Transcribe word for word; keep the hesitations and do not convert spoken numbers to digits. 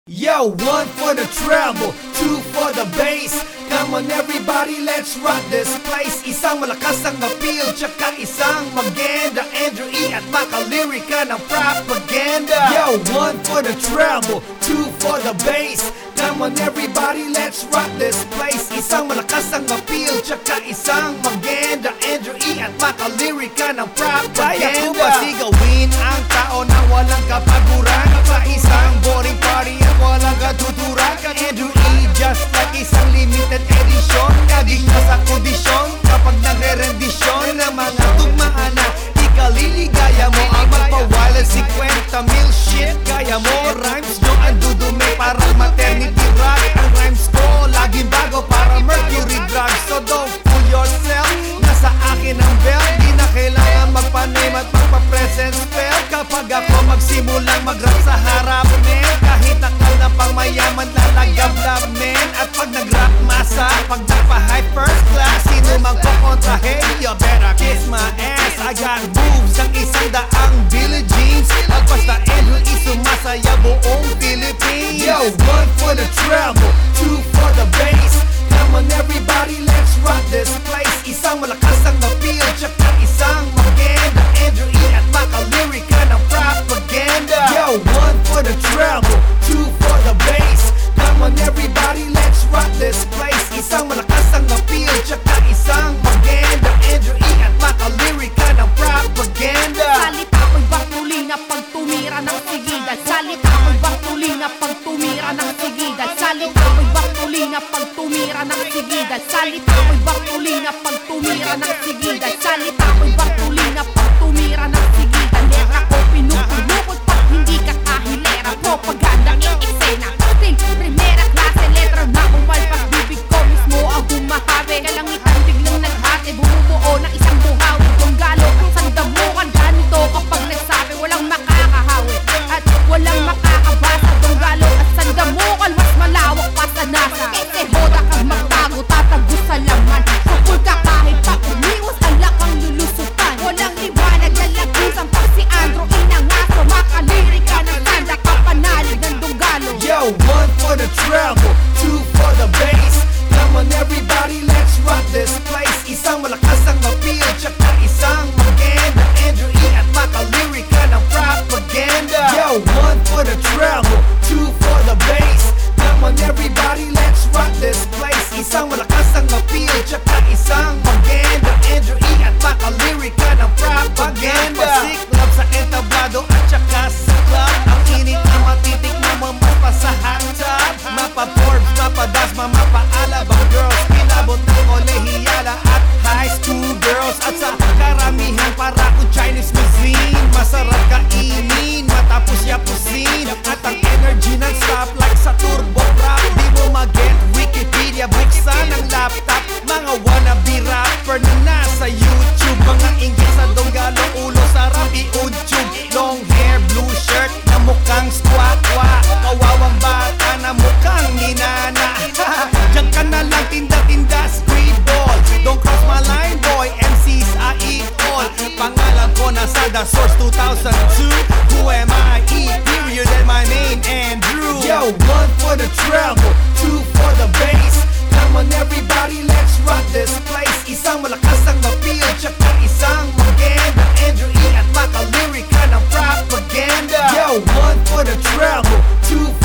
Yo, one for the treble, two for the bass. Come on everybody, let's rock this place. Isang malakas ang appeal, tsaka isang maganda. Andrew E. at makalirika ng propaganda. Yo, one for the treble, two for the bass. Come on everybody, let's rock this place. Isang malakas ang appeal, tsaka isang maganda. Andrew E. at makalirika ng propaganda. Kaya ko pasigawin ang tao na walang kapaguran. Sa isang boring party at walang katuturan. Andrew E. just like isang limited edition. Laging nasa kondisyon kapag nagre-rendisyon ng mga tugmaan na ikaliligaya mo. Ang magpawalan si kwenta mil shit. Kaya mo rhymes nyo ang dudume parang maternity rock. Ang rhymes ko laging bago para mercury drug. So don't fool yourself, nasa akin ang bell. Di na kailangan magpa-name at magpa-present spell. Kapag ako magsimulang mag-rap sa harap, men, kahit nakal na pang mayaman lalagab-lab, men. At pag nag-rap masa, pag nagpa-high first class, sino mang kukontra, hey, you better kiss my ass. I got moves ang isang daang Billie Jeans. At basta Andrew E. sumasaya buong Philippines. Yo, one for the treble, two for the bass. Come on everybody, let's rock this place. Isang malakas ang appeal, tsaka isang maganda. Andrew E. at makalirika ng propaganda. Yo, one for the treble, two for the bass. Come on everybody, let's rock this place. Isang malakas ang appeal, tsaka isang maganda. Andrew E. at makalirika ng propaganda. Salita ko'y batuli na pag tumira ng sigidal. Salita ko'y batuli na pag tumira ng sigidal. Salita ko'y batuli na pag tumira ng sigidal. Salita ko'y batuli na pag tumira ng sigidal. Salita ko'y batuli na pag tumira ng sigidal. Letra ko pinupulupot pag hindi ka kahilera. Propaganda ng eksena. Til, primera klase, letra na umalpas. Bibig ko mismo ang humahabi. Kalangitan biglang naghati, bumubuo ng isang buhawi. Donggalo at sandamukan, ganito kapag nagsabi. Walang makakahawi at walang makakabasa. Donggalo at sandamukan, mas malawak pa sa nasa. Ese hoda kang magtago, tatago sa laman. Sukul ka kahit pa umiwas, alak ang lulusutan. Walang liwanag, lalagusan pa si Andrew inangaso. Makalirika ng tanda, kapanalig ng Donggalo. Yo, one for the treble, two for the bass. Come on everybody, let's rock this place. Isang malakas ang appeal, tsaka isang maganda. Andrew E. at makalirika ng propaganda. Yo, one for the treble, two for the bass. Come on everybody, let's rock this place. Isang malakas ang appeal, tsaka isang maganda. Andrew E. at makalirika ng propaganda. Pasiklab sa entablado at tsaka sa club. Ang init na matitik na mamapa sa hot tub. Mapa Forbes, mapa Dasma, mapa Alabang girls. Pinabot ng kolehiyala at high school girls. At sa karamihan para kung Chinese cuisine. Masarap kainin, matapos yapusin. At ang energy non-stop like sa turbo prop. Di mo mag-get Wikipedia, buksan ang laptop. Mga wannabe rapper na nasa YouTube. Mga inggit sa Donggalo, ulo sa rap i-YouTube. Long hair, blue shirt na mukhang squat-wa. Kawawang bata na mukhang ninana. Diyan ka na lang tinda-tinda, street ball. Don't cross my line boy, M Cs I eat all. Pangalan ko nasa The Source two thousand two. Who am I? E period and my name Andrew. Yo, one for the treble, two for the bass. Come on everybody, let's rock this place. Isang malakas ang appeal, tsaka isang maganda. Andrew E. at makalirika ng propaganda. Yo, one for the treble, two